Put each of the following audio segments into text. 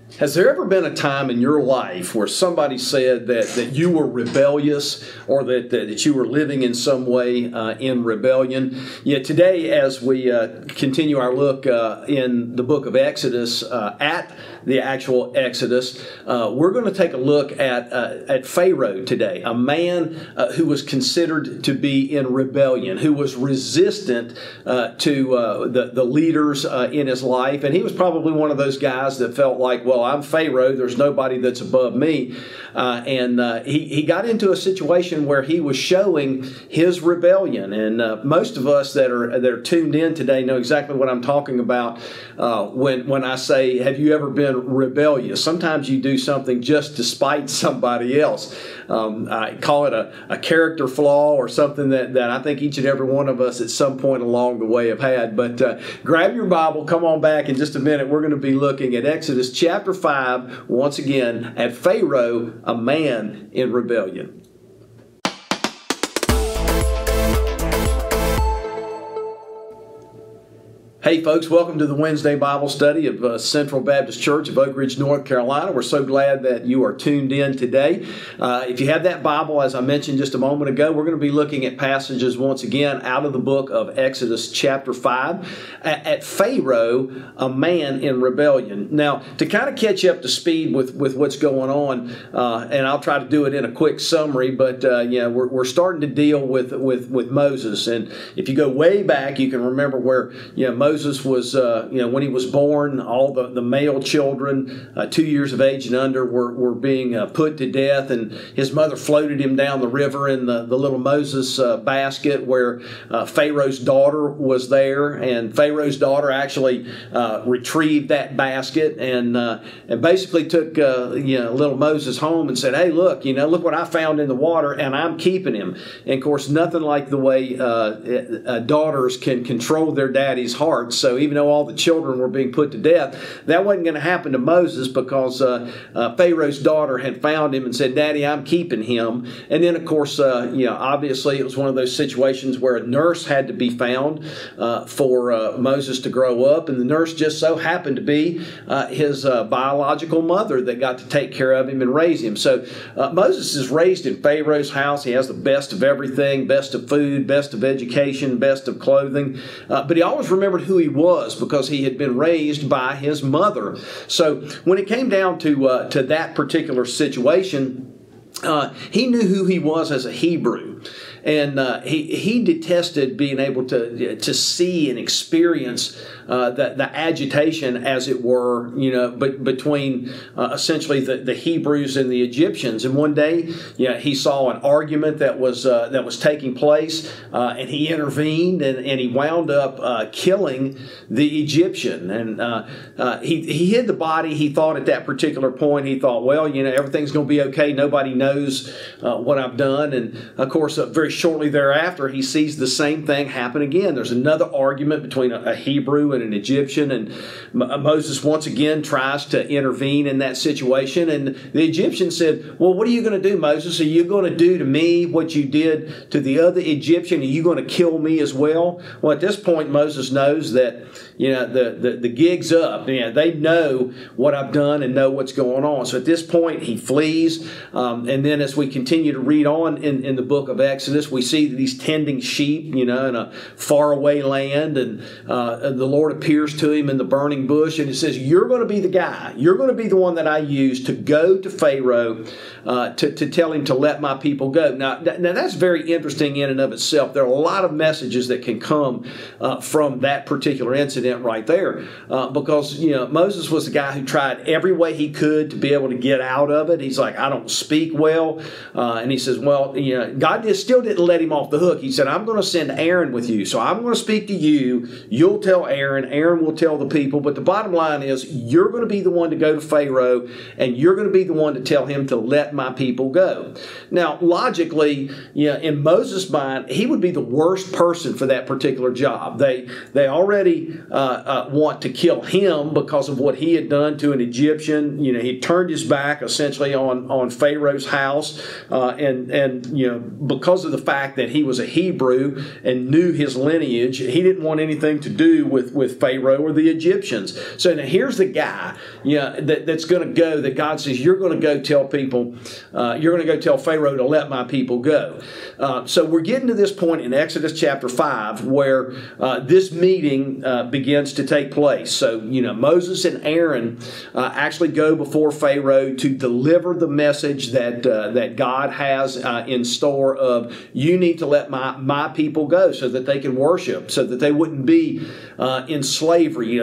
Has there ever been a time in your life where somebody said that you were rebellious or that you were living in some way in rebellion? Yet today, as we continue our look in the book of Exodus, at the actual Exodus, we're going to take a look at Pharaoh today, a man who was considered to be in rebellion, who was resistant to the leaders in his life. And he was probably one of those guys that felt like, well, I'm Pharaoh, there's nobody that's above me. He got into a situation where he was showing his rebellion. And most of us that are tuned in today know exactly what I'm talking about when I say, have you ever been rebellious? Sometimes you do something just to spite somebody else. I call it a character flaw or something that I think each and every one of us at some point along the way have had. But grab your Bible, come on back in just a minute. We're going to be looking at Exodus chapter 5, once again, at Pharaoh, a man in rebellion. Hey folks, welcome to the Wednesday Bible study of Central Baptist Church of Oak Ridge, North Carolina. We're so glad that you are tuned in today. If you have that Bible, as I mentioned just a moment ago, we're going to be looking at passages once again out of the book of Exodus chapter 5 at Pharaoh, a man in rebellion. Now, to kind of catch you up to speed with what's going on, and I'll try to do it in a quick summary, but we're starting to deal with Moses. And if you go way back, you can remember where Moses was, when he was born, all the male children, 2 years of age and under, were being put to death, and his mother floated him down the river in the little Moses basket where Pharaoh's daughter was there, and Pharaoh's daughter actually retrieved that basket and basically took little Moses home and said, "Hey, look what I found in the water, and I'm keeping him." And of course, nothing like the way daughters can control their daddy's heart. So even though all the children were being put to death, that wasn't going to happen to Moses because Pharaoh's daughter had found him and said, "Daddy, I'm keeping him." And then, of course, obviously it was one of those situations where a nurse had to be found for Moses to grow up, and the nurse just so happened to be his biological mother that got to take care of him and raise him. So Moses is raised in Pharaoh's house. He has the best of everything, best of food, best of education, best of clothing, but he always remembered who he was because he had been raised by his mother. So when it came down to that particular situation, he knew who he was as a Hebrew. And he detested being able to see and experience the agitation, as it were, between essentially the Hebrews and the Egyptians. And one day, he saw an argument that was taking place, and he intervened, and he wound up killing the Egyptian. And he hid the body. He thought at that particular point, well, everything's going to be okay. Nobody knows what I've done. And of course, very shortly thereafter, he sees the same thing happen again. There's another argument between a Hebrew and an Egyptian, and Moses once again tries to intervene in that situation. And the Egyptian said, "Well, what are you going to do, Moses? Are you going to do to me what you did to the other Egyptian? Are you going to kill me as well?" Well, at this point, Moses knows that the gig's up. They know what I've done and know what's going on. So at this point, he flees. And then as we continue to read on in the book of Exodus, we see that he's tending sheep, in a faraway land. And the Lord appears to him in the burning bush. And he says, "You're going to be the guy. You're going to be the one that I use to go to Pharaoh to tell him to let my people go." Now, that's very interesting in and of itself. There are a lot of messages that can come from that particular incident right there, because Moses was the guy who tried every way he could to be able to get out of it. He's like, "I don't speak well," and he says, "Well, God still didn't let him off the hook." He said, "I'm going to send Aaron with you, so I'm going to speak to you. You'll tell Aaron. Aaron will tell the people. But the bottom line is, you're going to be the one to go to Pharaoh, and you're going to be the one to tell him to let my people go." Now, logically, in Moses' mind, he would be the worst person for that particular job. They already want to kill him because of what he had done to an Egyptian. He turned his back essentially on Pharaoh's house, and because of the fact that he was a Hebrew and knew his lineage, he didn't want anything to do with Pharaoh or the Egyptians. So now here's the guy, that's going to go. That God says, you're going to go tell people, you're going to go tell Pharaoh to let my people go. So we're getting to this point in Exodus chapter 5 where this meeting begins to take place. So Moses and Aaron actually go before Pharaoh to deliver the message that God has in store of, you need to let my people go so that they can worship, so that they wouldn't be in slavery.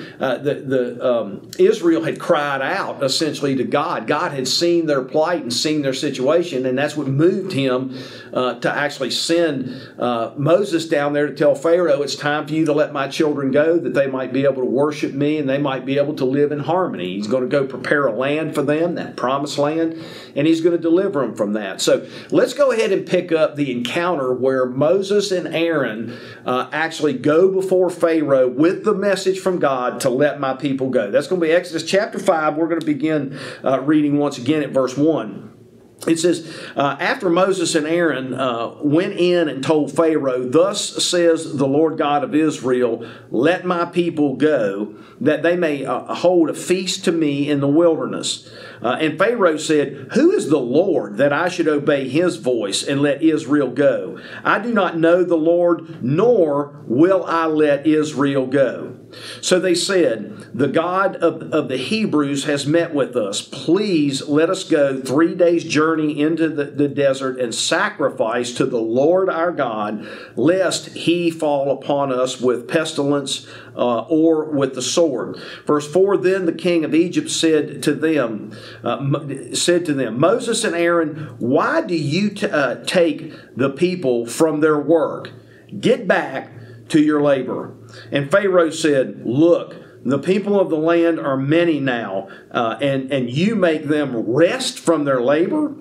Israel had cried out essentially to God. God had seen their plight and seen their situation, and that's what moved him to actually send Moses down there to tell Pharaoh, it's time for you to let my children go, that they might be able to worship me and they might be able to live in harmony. He's going to go prepare a land for them, that promised land, and he's going to deliver them from that. So let's go ahead and pick up the encounter where Moses and Aaron actually go before Pharaoh with the message from God to let my people go. That's going to be Exodus chapter 5. We're going to begin reading once again at verse 1. It says, after Moses and Aaron went in and told Pharaoh, thus says the Lord God of Israel, let my people go, that they may hold a feast to me in the wilderness. And Pharaoh said, who is the Lord that I should obey his voice and let Israel go? I do not know the Lord, nor will I let Israel go. So they said, the God of the Hebrews has met with us. Please let us go 3 days' journey into the desert and sacrifice to the Lord our God, lest he fall upon us with pestilence or with the sword. Verse 4, then the king of Egypt said to them, Moses and Aaron, why do you take the people from their work? Get back to your labor. And Pharaoh said, look, the people of the land are many now, and you make them rest from their labor?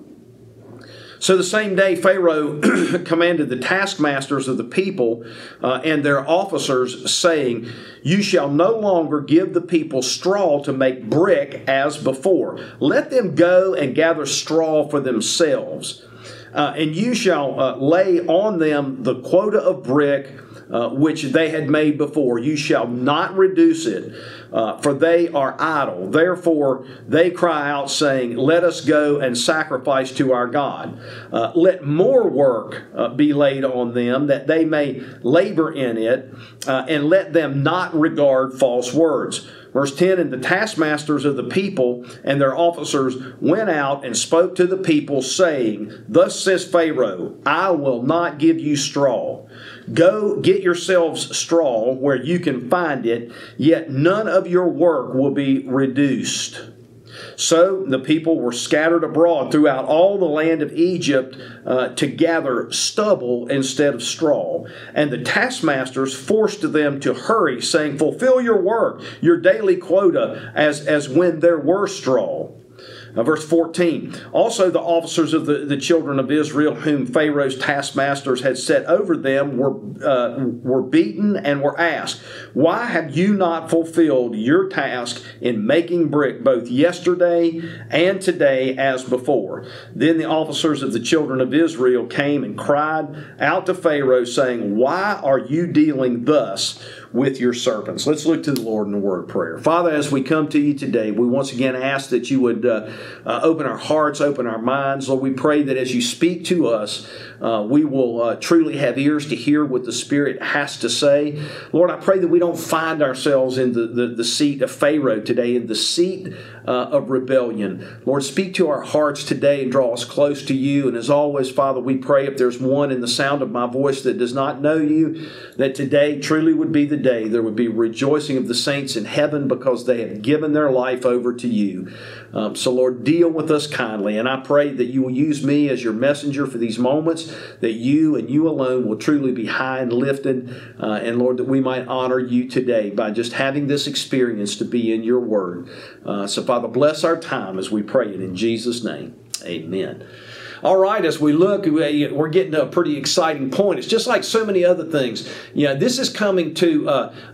So the same day Pharaoh commanded the taskmasters of the people and their officers, saying, you shall no longer give the people straw to make brick as before. Let them go and gather straw for themselves. And you shall lay on them the quota of brick which they had made before. You shall not reduce it, for they are idle. Therefore they cry out, saying, let us go and sacrifice to our God. Let more work be laid on them, that they may labor in it, and let them not regard false words. Verse 10, and the taskmasters of the people and their officers went out and spoke to the people, saying, thus says Pharaoh, I will not give you straw. Go get yourselves straw where you can find it, yet none of your work will be reduced. So the people were scattered abroad throughout all the land of Egypt to gather stubble instead of straw. And the taskmasters forced them to hurry, saying, fulfill your work, your daily quota, as when there were straw. Verse 14, also the officers of the children of Israel, whom Pharaoh's taskmasters had set over them, were beaten and were asked, why have you not fulfilled your task in making brick both yesterday and today as before? Then the officers of the children of Israel came and cried out to Pharaoh, saying, why are you dealing thus with your servants? Let's look to the Lord in a word of prayer. Father, as we come to you today, we once again ask that you would open our hearts, open our minds. Lord, we pray that as you speak to us, we will truly have ears to hear what the Spirit has to say. Lord, I pray that we don't find ourselves in the seat of Pharaoh today, in the seat of rebellion. Lord, speak to our hearts today and draw us close to you. And as always, Father, we pray if there's one in the sound of my voice that does not know you, that today truly would be the day there would be rejoicing of the saints in heaven because they have given their life over to you. So, Lord, deal with us kindly. And I pray that you will use me as your messenger for these moments, that you and you alone will truly be high and lifted. And, Lord, that we might honor you today by just having this experience to be in your word. So, Father, bless our time as we pray it in Jesus' name. Amen. All right, as we look, we're getting to a pretty exciting point. It's just like so many other things. This is coming to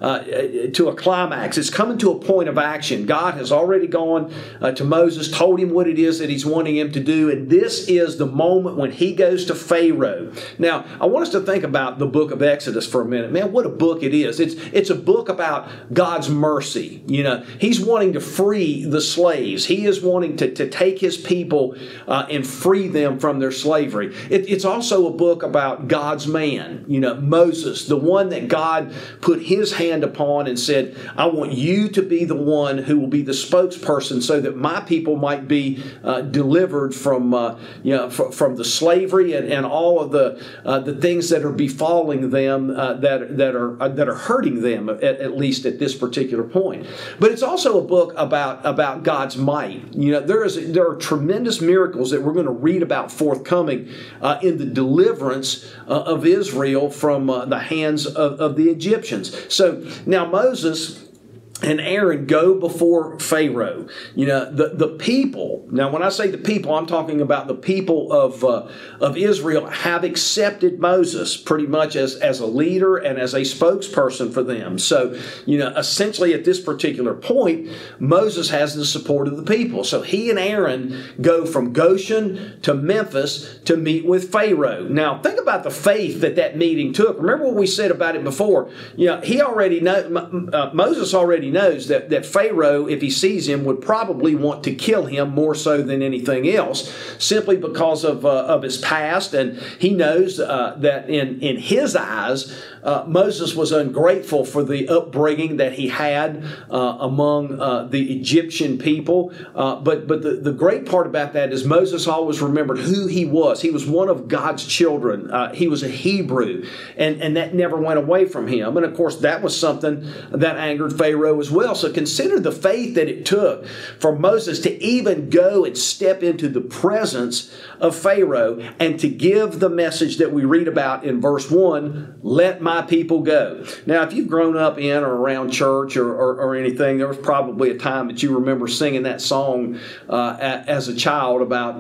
a climax. It's coming to a point of action. God has already gone to Moses, told him what it is that he's wanting him to do, and this is the moment when he goes to Pharaoh. Now, I want us to think about the book of Exodus for a minute. Man, what a book it is. It's a book about God's mercy. He's wanting to free the slaves. He is wanting to take his people and free them from their slavery. It's also a book about God's man, Moses, the one that God put his hand upon and said, I want you to be the one who will be the spokesperson so that my people might be delivered from the slavery and all of the things that are befalling them that are hurting them, at least at this particular point. But it's also a book about God's might. There are tremendous miracles that we're going to read about forthcoming in the deliverance of Israel from the hands of the Egyptians. So now Moses and Aaron go before Pharaoh. The people. Now, when I say the people, I'm talking about the people of Israel have accepted Moses pretty much as a leader and as a spokesperson for them. So, essentially at this particular point, Moses has the support of the people. So he and Aaron go from Goshen to Memphis to meet with Pharaoh. Now, think about the faith that meeting took. Remember what we said about it before. He already Moses already knows that Pharaoh, if he sees him, would probably want to kill him more so than anything else, simply because of his past. And he knows that in his eyes, Moses was ungrateful for the upbringing that he had among the Egyptian people. But the great part about that is Moses always remembered who he was. He was one of God's children. He was a Hebrew, and that never went away from him. And of course, that was something that angered Pharaoh as well. So consider the faith that it took for Moses to even go and step into the presence of Pharaoh and to give the message that we read about in verse 1, let my people go. Now, if you've grown up in or around church or anything, there was probably a time that you remember singing that song as a child about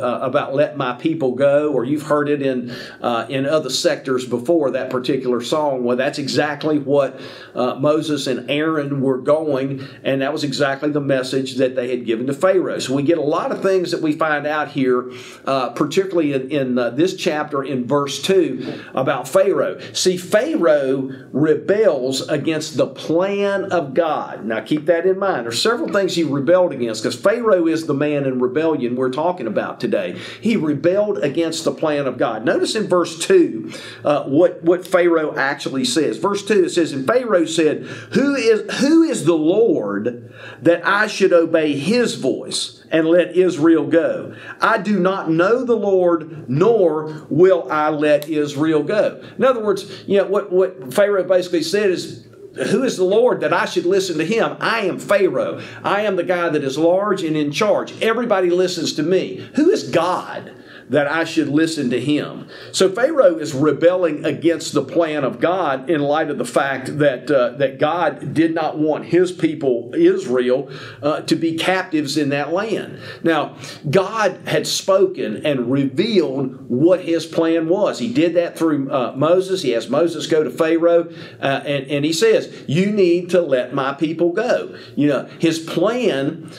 let my people go, or you've heard it in other sectors before, that particular song. Well, that's exactly what Moses and Aaron were going, and that was exactly the message that they had given to Pharaoh. So we get a lot of things that we find out here, particularly in this chapter in verse 2 about Pharaoh. See, Pharaoh rebels against the plan of God. Now keep that in mind. There's several things he rebelled against, because Pharaoh is the man in rebellion we're talking about today. He rebelled against the plan of God. Notice in verse 2 what Pharaoh actually says. Verse 2, it says, and Pharaoh said, Who is the Lord that I should obey his voice and let Israel go? I do not know the Lord, nor will I let Israel go. In other words, what Pharaoh basically said is, who is the Lord that I should listen to him? I am Pharaoh. I am the guy that is large and in charge. Everybody listens to me. Who is God that I should listen to him? So Pharaoh is rebelling against the plan of God in light of the fact that God did not want his people, Israel, to be captives in that land. Now, God had spoken and revealed what his plan was. He did that through Moses. He has Moses go to Pharaoh, and he says, you need to let my people go. His plan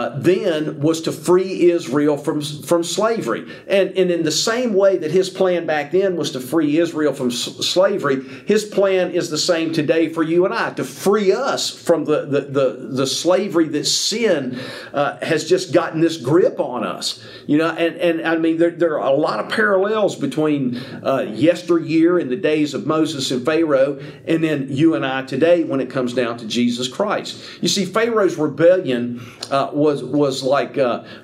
then was to free Israel from slavery. And in the same way that his plan back then was to free Israel from slavery, his plan is the same today for you and I, to free us from the slavery that sin has just gotten this grip on us. And I mean, there are a lot of parallels between yesteryear in the days of Moses and Pharaoh, and then you and I today when it comes down to Jesus Christ. You see, Pharaoh's rebellion was like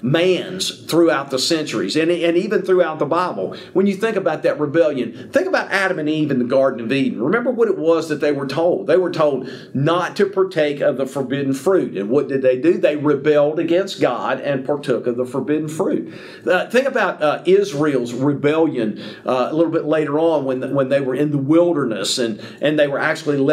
man's throughout the centuries, and even throughout the Bible. When you think about that rebellion, think about Adam and Eve in the Garden of Eden. Remember what it was that they were told. They were told not to partake of the forbidden fruit. And what did they do? They rebelled against God and partook of the forbidden fruit. Think about Israel's rebellion a little bit later on when they were in the wilderness and they were actually let go.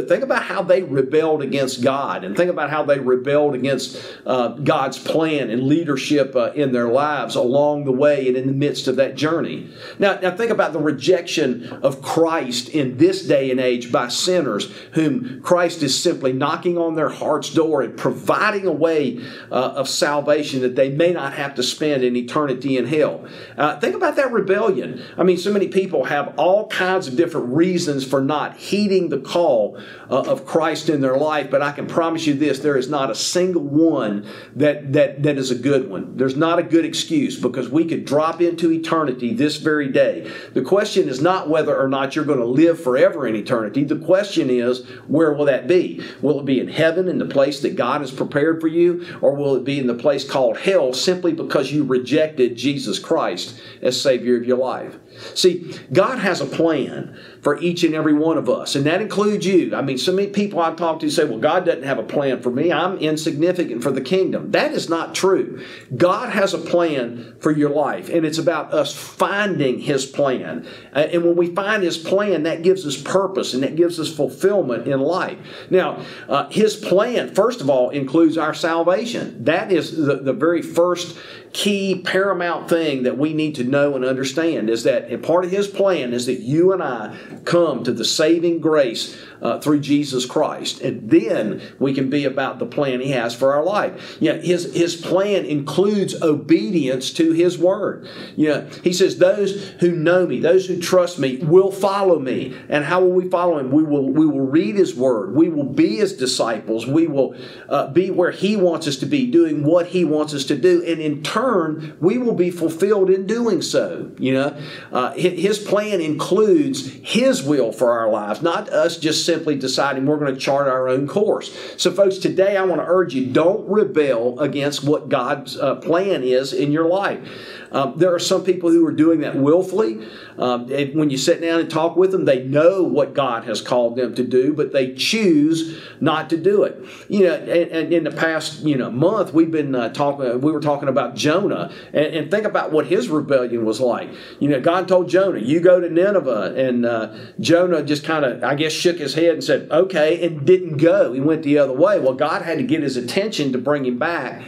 good. Think about how they rebelled against God, and think about how they rebelled against God's plan and leadership in their lives along the way and in the midst of that journey. Now think about the rejection of Christ in this day and age by sinners whom Christ is simply knocking on their heart's door and providing a way of salvation that they may not have to spend an eternity in hell. Think about that rebellion. I mean, so many people have all kinds of different reasons for not heeding the call of Christ in their life, but I can promise you this, there is not a single one that is a good one. There's not a good excuse, because we could drop into eternity this very day. The question is not whether or not you're going to live forever in eternity. The question is, where will that be? Will it be in heaven, in the place that God has prepared for you, or will it be in the place called hell simply because you rejected Jesus Christ as Savior of your life? See, God has a plan for each and every one of us, and that includes you. I mean, so many people I talk to say, well, God doesn't have a plan for me. I'm insignificant for the kingdom. That is not true. God has a plan for your life, and it's about us finding His plan. And when we find His plan, that gives us purpose, and that gives us fulfillment in life. Now, His plan, first of all, includes our salvation. That is the very first key paramount thing that we need to know and understand, is that a part of His plan is that you and I come to the saving grace through Jesus Christ, and then we can be about the plan He has for our life. Yeah, His plan includes obedience to His Word. Yeah, He says, those who know Me, those who trust Me, will follow Me. And how will we follow Him? We will read His Word. We will be His disciples. We will be where He wants us to be, doing what He wants us to do, and in turn, we will be fulfilled in doing so. You know, His plan includes His will for our lives, not us just simply deciding we're going to chart our own course. So folks, today I want to urge you, don't rebel against what God's plan is in your life. There are some people who are doing that willfully. When you sit down and talk with them, they know what God has called them to do, but they choose not to do it. You know, and in the past month, we've been we were talking about Jonah, and think about what his rebellion was like. You know, God told Jonah, "You go to Nineveh," and Jonah just kind of, I guess, shook his head and said, "Okay," and didn't go. He went the other way. Well, God had to get his attention to bring him back.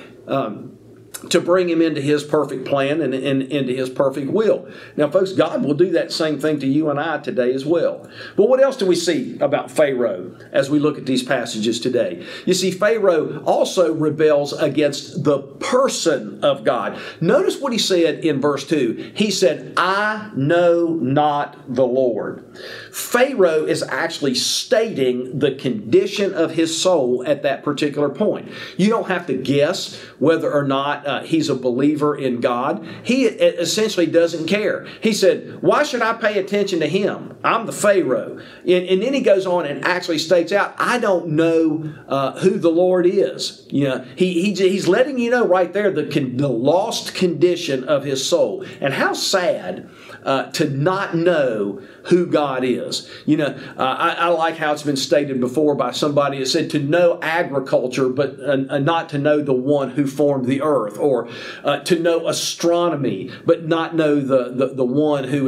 To bring him into His perfect plan and into His perfect will. Now, folks, God will do that same thing to you and I today as well. But what else do we see about Pharaoh as we look at these passages today? You see, Pharaoh also rebels against the person of God. Notice what he said in verse 2. He said, "I know not the Lord." Pharaoh is actually stating the condition of his soul at that particular point. You don't have to guess whether or not he's a believer in God. He essentially doesn't care. He said, "Why should I pay attention to him? I'm the Pharaoh." And then he goes on and actually states out, "I don't know who the Lord is." You know, he's letting you know right there the lost condition of his soul. And how sad to not know who God is. You know, I like how it's been stated before by somebody that said to know agriculture, but not to know the one who formed the earth, or to know astronomy, but not know the one who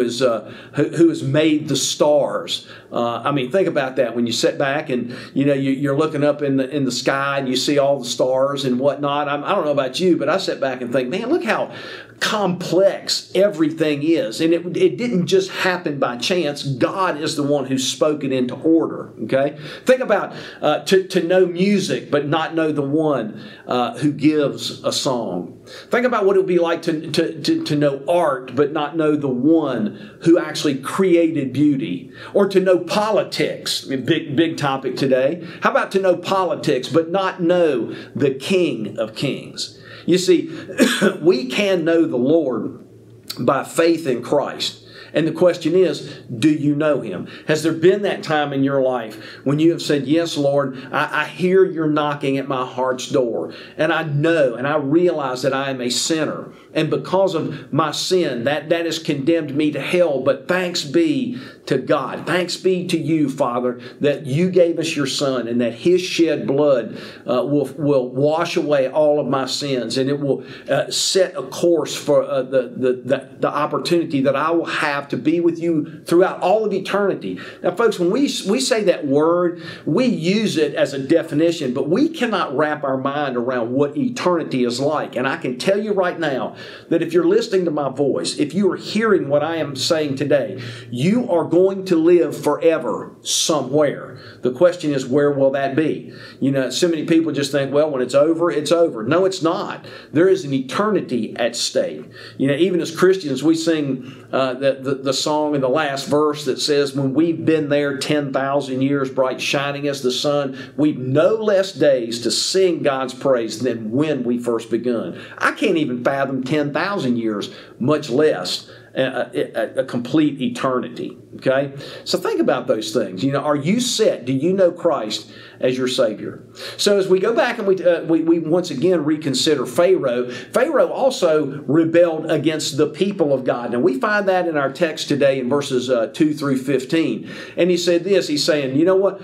has made the stars. I mean, think about that when you sit back and you're looking up in the sky and you see all the stars and whatnot. I don't know about you, but I sit back and think, man, look how complex everything is, and it didn't just happen by chance. God is the one who spoke it into order. Okay, think about to know music but not know the one who gives a song. Think about what it would be like to know art but not know the one who actually created beauty, or to know politics. Big topic today. How about to know politics but not know the King of Kings? You see, we can know the Lord by faith in Christ. And the question is, do you know Him? Has there been that time in your life when you have said, "Yes, Lord, I hear you're knocking at my heart's door, and I know and I realize that I am a sinner, and because of my sin, that has condemned me to hell, but thanks be to God. Thanks be to you, Father, that you gave us your Son and that his shed blood will wash away all of my sins, and it will set a course for the opportunity that I will have to be with you throughout all of eternity. Now, folks, when we say that word, we use it as a definition, but we cannot wrap our mind around what eternity is like. And I can tell you right now that if you're listening to my voice, if you are hearing what I am saying today, you are going to live forever somewhere. The question is, where will that be? You know, so many people just think, well, when it's over, it's over. No, it's not. There is an eternity at stake. You know, even as Christians, we sing the song in the last verse that says, when we've been there 10,000 years, bright shining as the sun, we've no less days to sing God's praise than when we first begun. I can't even fathom 10,000 years, much less a complete eternity. Okay? So think about those things. You know, are you set? Do you know Christ as your Savior? So as we go back and we once again reconsider Pharaoh, Pharaoh also rebelled against the people of God. Now we find that in our text today in verses 2 through 15. And he said this, he's saying, you know what,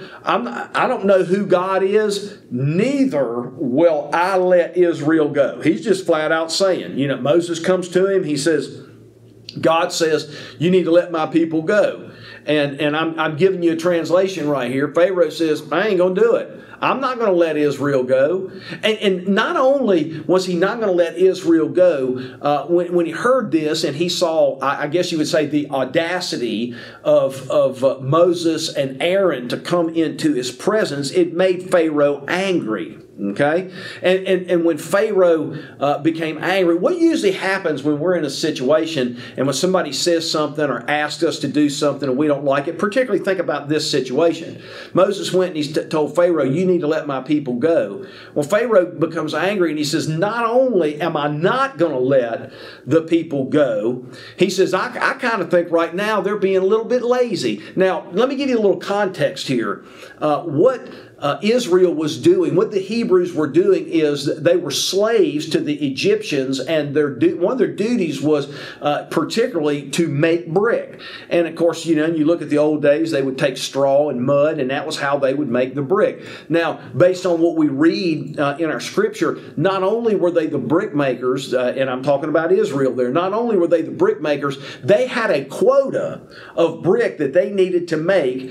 I don't know who God is, neither will I let Israel go. He's just flat out saying, you know, Moses comes to him, he says, God says, you need to let my people go. And I'm giving you a translation right here. Pharaoh says, I ain't going to do it. I'm not going to let Israel go. And not only was he not going to let Israel go, when he heard this and he saw, I guess you would say, the audacity of Moses and Aaron to come into his presence, it made Pharaoh angry. Okay? And when Pharaoh became angry, what usually happens when we're in a situation and when somebody says something or asks us to do something and we don't like it, particularly think about this situation. Moses went and he told Pharaoh, you need to let my people go. Well, Pharaoh becomes angry and he says, not only am I not going to let the people go, he says, I kind of think right now they're being a little bit lazy. Now, let me give you a little context here. What Israel was doing, what the Hebrews were doing is they were slaves to the Egyptians, and one of their duties was particularly to make brick. And of course, you know, you look at the old days, they would take straw and mud, and that was how they would make the brick. Now, based on what we read in our scripture, not only were they the brick makers, and I'm talking about Israel there, not only were they the brick makers, they had a quota of brick that they needed to make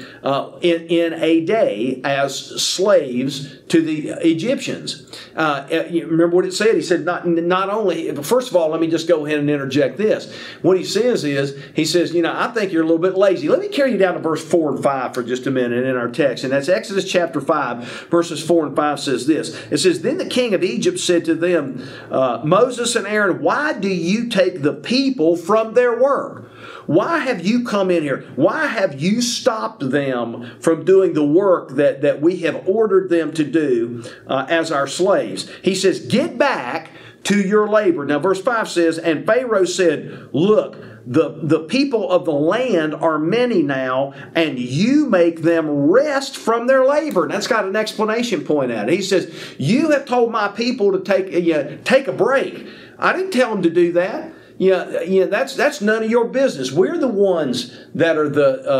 in a day as slaves to the Egyptians. You remember what it said? He said, not only, first of all, let me just go ahead and interject this. What he says is, he says, you know, I think you're a little bit lazy. Let me carry you down to verse 4 and 5 for just a minute in our text. And that's Exodus chapter 5, verses 4 and 5 says this. It says, then the king of Egypt said to them, Moses and Aaron, why do you take the people from their work? Why have you come in here? Why have you stopped them from doing the work that we have ordered them to do as our slaves? He says, get back to your labor. Now, verse 5 says, and Pharaoh said, look, the people of the land are many now, and you make them rest from their labor. And that's got an explanation point at it. He says, you have told my people to take a break. I didn't tell them to do that. Yeah, that's none of your business. We're the ones that are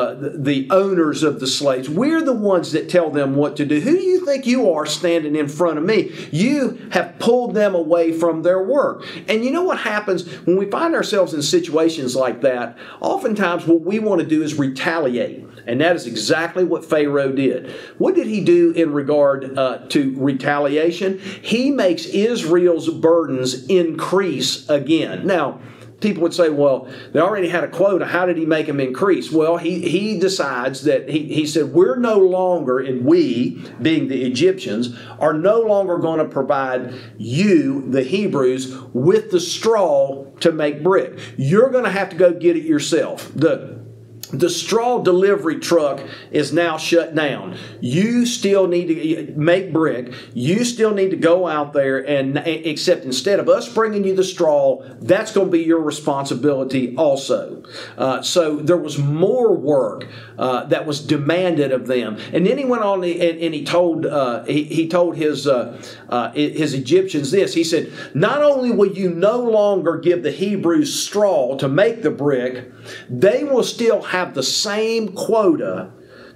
the owners of the slaves. We're the ones that tell them what to do. Who do you think you are standing in front of me? You have pulled them away from their work. And you know what happens when we find ourselves in situations like that? Oftentimes what we want to do is retaliate. And that is exactly what Pharaoh did. What did he do in regard to retaliation? He makes Israel's burdens increase again. Now, people would say, well, they already had a quota. How did he make them increase? Well, he decides that he said, we're no longer, and we, being the Egyptians, are no longer going to provide you, the Hebrews, with the straw to make brick. You're going to have to go get it yourself. The straw delivery truck is now shut down. You still need to make brick. You still need to go out there except instead of us bringing you the straw, that's going to be your responsibility also. So there was more work that was demanded of them. And then he went on and he told his Egyptians this. He said, not only will you no longer give the Hebrews straw to make the brick, they will still have the same quota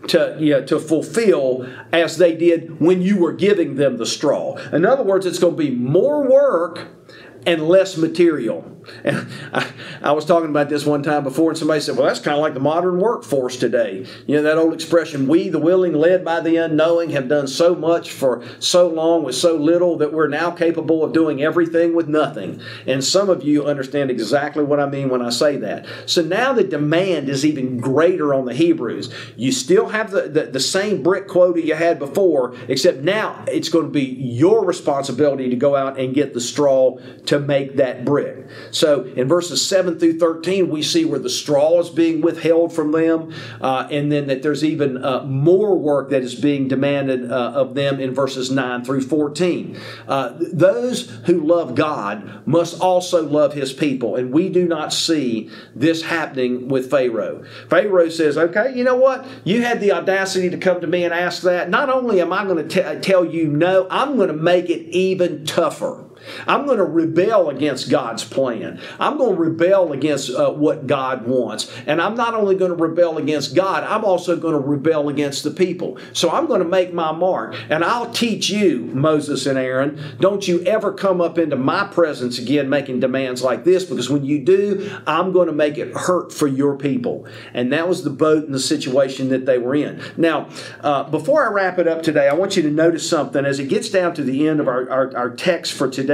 to fulfill as they did when you were giving them the straw. In other words, it's going to be more work and less material. And I was talking about this one time before, and somebody said, well, that's kind of like the modern workforce today. You know, that old expression, we, the willing, led by the unknowing, have done so much for so long with so little that we're now capable of doing everything with nothing. And some of you understand exactly what I mean when I say that. So now the demand is even greater on the Hebrews. You still have the same brick quota you had before, except now it's going to be your responsibility to go out and get the straw to make that brick. So in verses 7 through 13, we see where the straw is being withheld from them, and then that there's even more work that is being demanded of them in verses 9 through 14. Those who love God must also love His people, and we do not see this happening with Pharaoh. Pharaoh says, okay, you know what? You had the audacity to come to me and ask that. Not only am I going to tell you no, I'm going to make it even tougher. I'm going to rebel against God's plan. I'm going to rebel against what God wants. And I'm not only going to rebel against God, I'm also going to rebel against the people. So I'm going to make my mark. And I'll teach you, Moses and Aaron, don't you ever come up into my presence again making demands like this, because when you do, I'm going to make it hurt for your people. And that was the boat and the situation that they were in. Now, before I wrap it up today, I want you to notice something. As it gets down to the end of our text for today,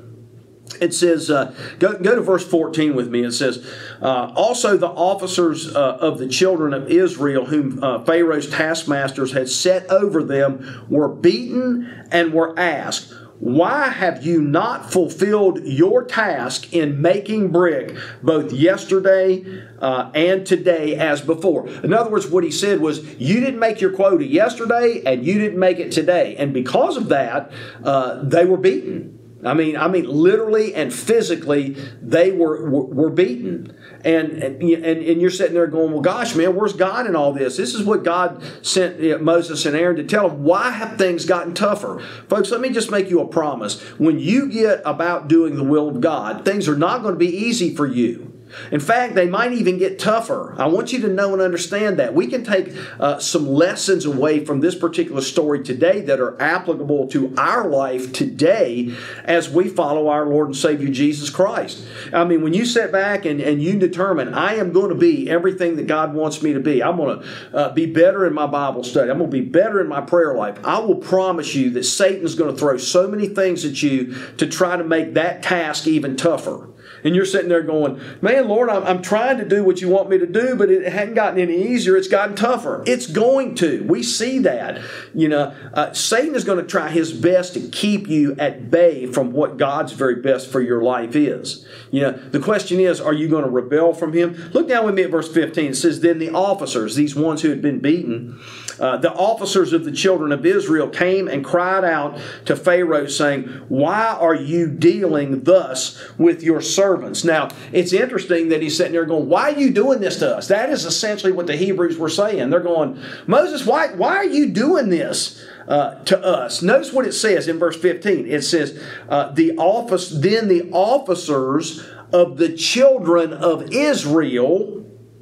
it says, go to verse 14 with me. It says, also the officers of the children of Israel, whom Pharaoh's taskmasters had set over them, were beaten and were asked, why have you not fulfilled your task in making brick both yesterday and today as before? In other words, what he said was, you didn't make your quota yesterday and you didn't make it today. And because of that, they were beaten. I mean, literally and physically, they were beaten. And you're sitting there going, well, gosh, man, where's God in all this? This is what God sent Moses and Aaron to tell them. Why have things gotten tougher? Folks, let me just make you a promise. When you get about doing the will of God, things are not going to be easy for you. In fact, they might even get tougher. I want you to know and understand that. We can take some lessons away from this particular story today that are applicable to our life today as we follow our Lord and Savior Jesus Christ. I mean, when you sit back and you determine, I am going to be everything that God wants me to be. I'm going to be better in my Bible study. I'm going to be better in my prayer life. I will promise you that Satan's going to throw so many things at you to try to make that task even tougher. And you're sitting there going, man, Lord, I'm trying to do what you want me to do, but it hadn't gotten any easier. It's gotten tougher. It's going to. We see that. Satan is going to try his best to keep you at bay from what God's very best for your life is. The question is, are you going to rebel from him? Look down with me at verse 15. It says, then the officers, these ones who had been beaten, the officers of the children of Israel came and cried out to Pharaoh, saying, why are you dealing thus with your servants? Now, it's interesting that he's sitting there going, why are you doing this to us? That is essentially what the Hebrews were saying. They're going, Moses, why are you doing this to us? Notice what it says in verse 15. It says, then the officers of the children of Israel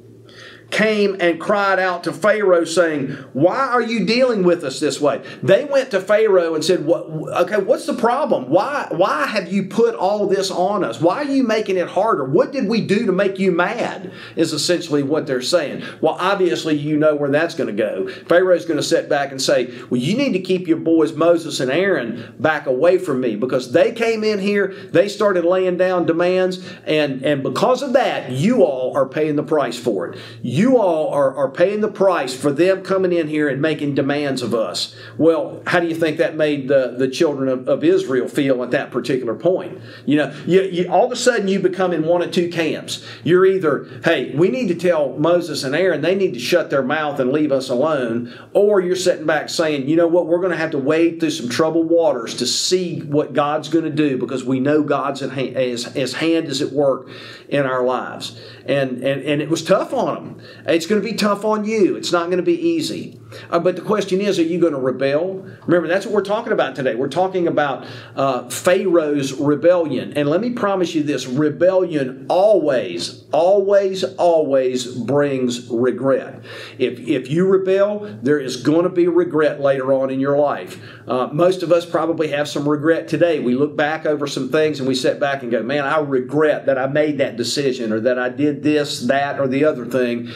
came and cried out to Pharaoh, saying, why are you dealing with us this way? They went to Pharaoh and said, what's the problem? Why have you put all this on us? Why are you making it harder? What did we do to make you mad? Is essentially what they're saying. Well, obviously you know where that's going to go. Pharaoh's going to sit back and say, well, you need to keep your boys Moses and Aaron back away from me, because they came in here, they started laying down demands, and because of that, you all are paying the price for it. You all are paying the price for them coming in here and making demands of us. Well, how do you think that made the children of Israel feel at that particular point? You all of a sudden you become in one of two camps. You're either, hey, we need to tell Moses and Aaron they need to shut their mouth and leave us alone, or you're sitting back saying, you know what, we're going to have to wade through some troubled waters to see what God's going to do, because we know God's his hand is at work in our lives. And it was tough on them. It's going to be tough on you. It's not going to be easy. But the question is, are you going to rebel? Remember, that's what we're talking about today. We're talking about Pharaoh's rebellion. And let me promise you this, rebellion always brings regret. If you rebel, there is going to be regret later on in your life. Most of us probably have some regret today. We look back over some things and we sit back and go, man, I regret that I made that decision or that I did this, that, or the other thing.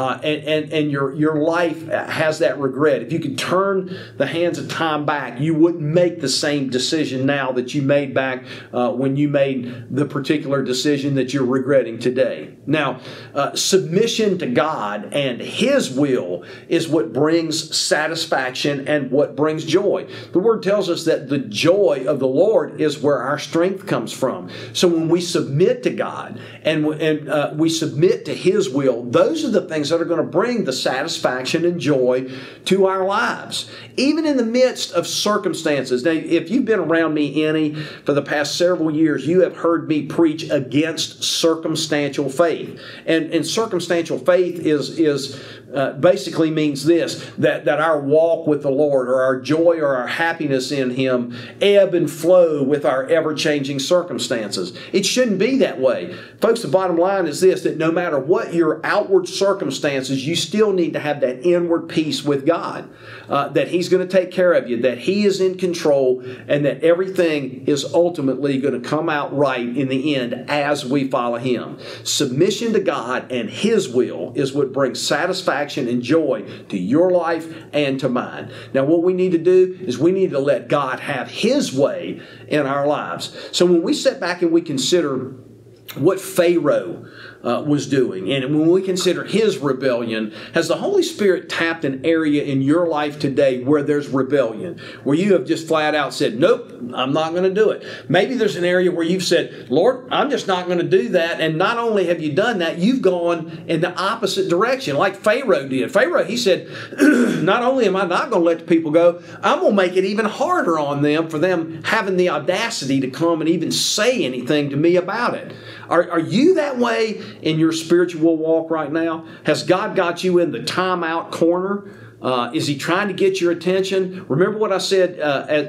And your life has that regret. If you could turn the hands of time back, you wouldn't make the same decision now that you made back when you made the particular decision that you're regretting today. Now, submission to God and His will is what brings satisfaction and what brings joy. The Word tells us that the joy of the Lord is where our strength comes from. So when we submit to God and we submit to His will, those are the things that are going to bring the satisfaction and joy to our lives, even in the midst of circumstances. Now, if you've been around me any for the past several years, you have heard me preach against circumstantial faith. And circumstantial faith is basically means this, that our walk with the Lord or our joy or our happiness in Him ebb and flow with our ever-changing circumstances. It shouldn't be that way. Folks, the bottom line is this, that no matter what your outward circumstances, you still need to have that inward peace with God, that He's going to take care of you, that He is in control, and that everything is ultimately going to come out right in the end as we follow Him. Submission to God and His will is what brings satisfaction and joy to your life and to mine. Now, what we need to do is we need to let God have His way in our lives. So when we sit back and we consider what Pharaoh was doing, and when we consider his rebellion, has the Holy Spirit tapped an area in your life today where there's rebellion, where you have just flat out said, nope, I'm not going to do it? Maybe there's an area where you've said, Lord, I'm just not going to do that. And not only have you done that, you've gone in the opposite direction, like Pharaoh did. Pharaoh, he said, not only am I not going to let the people go, I'm going to make it even harder on them for them having the audacity to come and even say anything to me about it. Are you that way in your spiritual walk right now? Has God got you in the timeout corner? Is He trying to get your attention? Remember what I said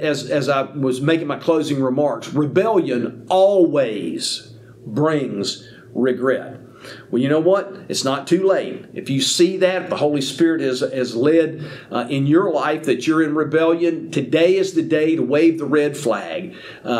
as I was making my closing remarks. Rebellion always brings regret. Well, you know what? It's not too late. If you see that, if the Holy Spirit has led in your life that you're in rebellion, today is the day to wave the red flag.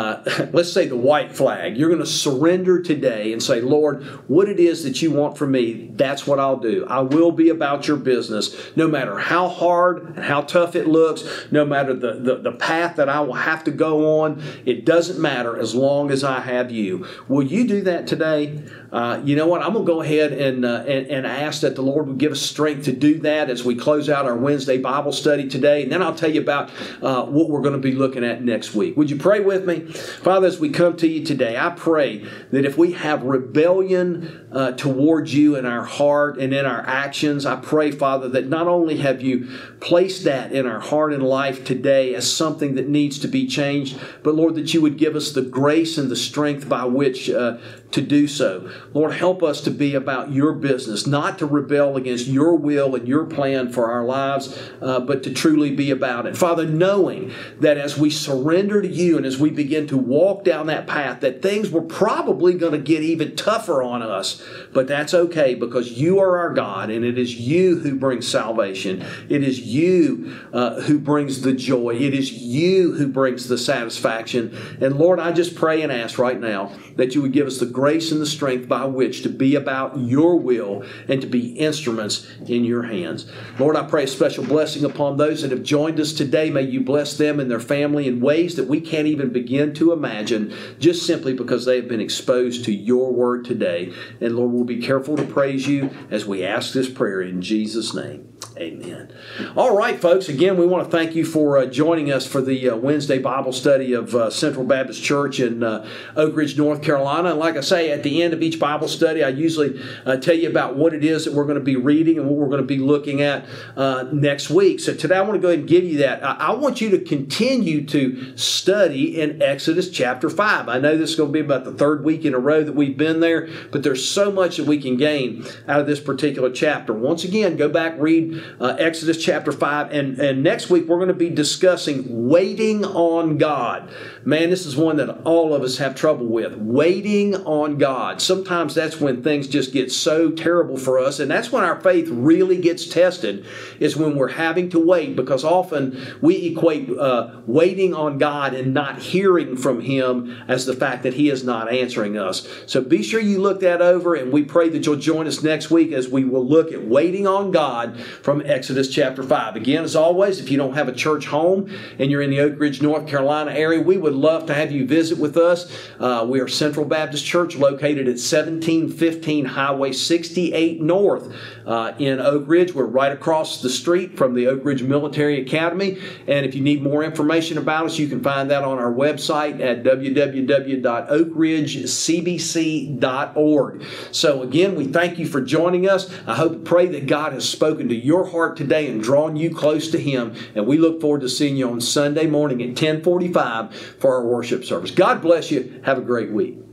Let's say the white flag. You're going to surrender today and say, Lord, what it is that you want from me, that's what I'll do. I will be about your business, no matter how hard and how tough it looks, no matter the path that I will have to go on. It doesn't matter as long as I have you. Will you do that today? You know what? I'm going to go ahead and ask that the Lord would give us strength to do that as we close out our Wednesday Bible study today. And then I'll tell you about what we're going to be looking at next week. Would you pray with me? Father, as we come to you today, I pray that if we have rebellion towards you in our heart and in our actions, I pray, Father, that not only have you placed that in our heart and life today as something that needs to be changed, but Lord, that you would give us the grace and the strength by which to do so. Lord, help us to be about your business, not to rebel against your will and your plan for our lives, but to truly be about it. Father, knowing that as we surrender to you and as we begin to walk down that path, that things were probably going to get even tougher on us, but that's okay because you are our God and it is you who brings salvation. It is you who brings the joy. It is you who brings the satisfaction. And Lord, I just pray and ask right now that you would give us the grace and the strength by which to be about your will and to be instruments in your hands. Lord, I pray a special blessing upon those that have joined us today. May you bless them and their family in ways that we can't even begin to imagine, just simply because they have been exposed to your word today. And Lord, we'll be careful to praise you as we ask this prayer in Jesus' name. Amen. All right, folks. Again, we want to thank you for joining us for the Wednesday Bible study of Central Baptist Church in Oak Ridge, North Carolina. And like I say, at the end of each Bible study, I usually tell you about what it is that we're going to be reading and what we're going to be looking at next week. So today I want to go ahead and give you that. I want you to continue to study in Exodus chapter 5. I know this is going to be about the third week in a row that we've been there, but there's so much that we can gain out of this particular chapter. Once again, go back, read Exodus chapter 5. And next week, we're going to be discussing waiting on God. Man, this is one that all of us have trouble with. Waiting on God. Sometimes that's when things just get so terrible for us. And that's when our faith really gets tested, is when we're having to wait, because often we equate waiting on God and not hearing from Him as the fact that He is not answering us. So be sure you look that over, and we pray that you'll join us next week as we will look at waiting on God from Exodus chapter 5. Again, as always, if you don't have a church home and you're in the Oak Ridge, North Carolina area, we would love to have you visit with us. We are Central Baptist Church, located at 1715 Highway 68 North in Oak Ridge. We're right across the street from the Oak Ridge Military Academy. And if you need more information about us, you can find that on our website at www.oakridgecbc.org. So again, we thank you for joining us. I hope and pray that God has spoken to your heart today and drawn you close to Him. And we look forward to seeing you on Sunday morning at 10:45 for our worship service. God bless you. Have a great week.